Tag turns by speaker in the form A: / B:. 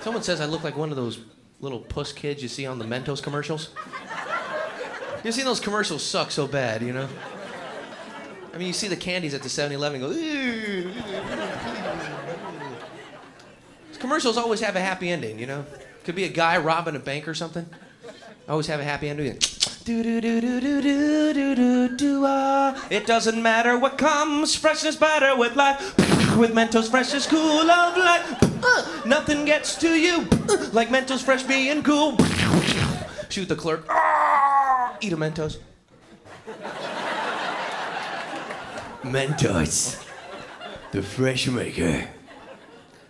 A: Someone says I look like one of those little puss kids you see on the Mentos commercials. You see those commercials suck so bad, you know? I mean, you see the candies at the 7-Eleven and go, "Ew." These commercials always have a happy ending, you know? Could be a guy robbing a bank or something. Always have a happy ending. Do do do do do do do do do ah. It doesn't matter what comes, freshness better with life. With Mentos Fresh is cool of life. Nothing gets to you like Mentos Fresh being cool. Shoot the clerk. Eat a Mentos. Mentos, the fresh maker.